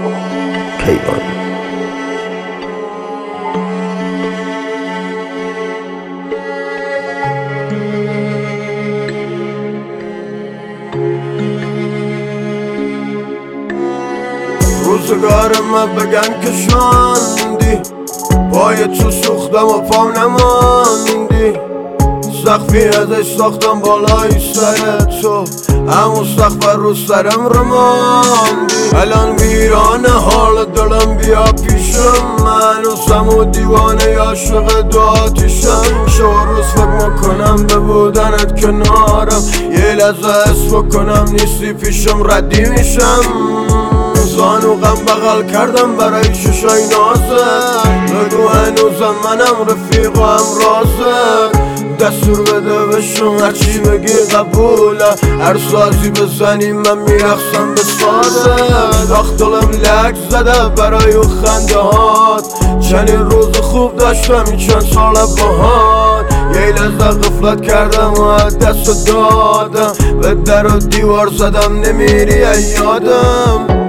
کیوان. روزگارم بگن که شاندی، پای تو سوختم و پام نماندی، سقفی ازش ساختم بالای سر تو، همون سقف رو سرم رماندی. الان ویرانه حال دلم، بیا پیشم، من هنوزم و دیوانه عاشق دو آتیشم. شو روز فکر میکنم به بودنت کنارم، یه لحظه حس بکنم نیستی پیشم ردی میشم. زانو غم بغل کردم برای ششای نازت، بگو هنوزم منم رفیق و هم رازت. دستور بده بشم هرچی بگی قبوله، هر سازی بزنی من میرخصم به سازت. آخ دلم لک زده برای او خنده هات، چنین روز خوب داشتم این چند سال باهات. یه لحظه غفلت کردم و دست دادم، به در و دیوار زدم نمیری یادم.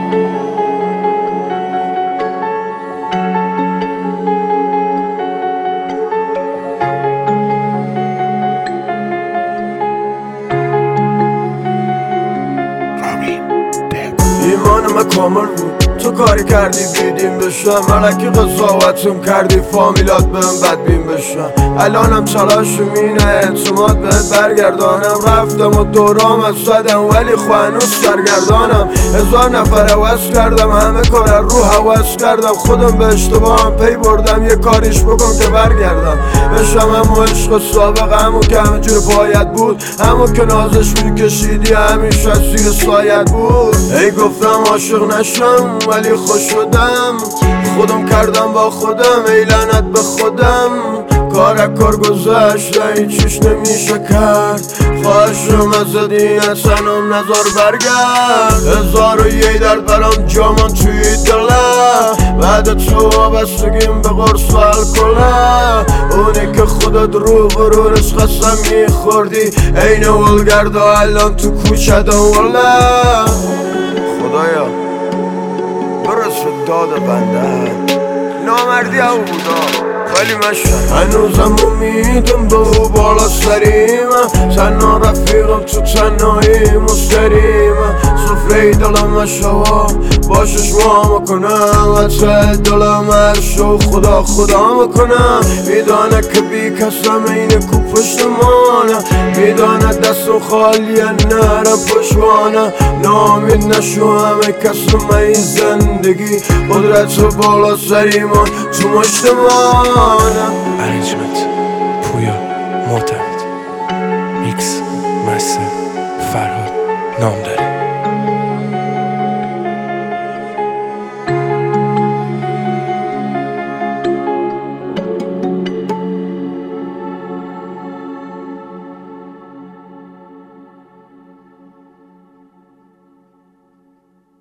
ایمانم کامل بود، تو کاری کردی بیدیم بشم، ملکی قضاوتم کردی فامیلات بهم بدبین بشم. الانم تلاشم اینه اعتماد بهت برگردانم، رفتم و دورام از زدم ولی هنوز سرگردانم. 1000 نفر عوض کردم، همه کار رو حوض کردم، خودم به اشتباهم پی بردم، یه کاریش بکن که برگردم بشم همو عشق سابق، همو که همه جور باید بود، همو که نازش میکشیدی همیشه زیر سایت بود. ای گفتم عاشق نشم ولی خوش شدم، خودم کردم با خودم، ای لعنت به خودم. کار گذشت هیچیش نمیشه کرد، خواهشم ازت این اصنم نظر برگرد. 1001 درد برام جامان توی دلم، بعد تو وابستگیم به قرص و الکله. اونی که خودت رو غرورش قسم میخوردی، عین ولگرد و الان تو کوچه دوله. خدایا برس داد بنده، نامردی او بودا ولی من هنوزم امیدم به او بالا سریمه، تنها رفیقم تو تنهایی مستریمه. سفره دلم شوا باشش ما میکنم، حتی دلم هر شو خدا میکنم. میدانه که بی کسم اینه کو پشتمانه، میدانه دستم خالیه نرم پشوانه. نامید نشو همه کسم این زندگی، قدرت بالا سریمان تو مشتمانه. Arrangement پویا معتمد، میکس مستر فرهاد نامداری.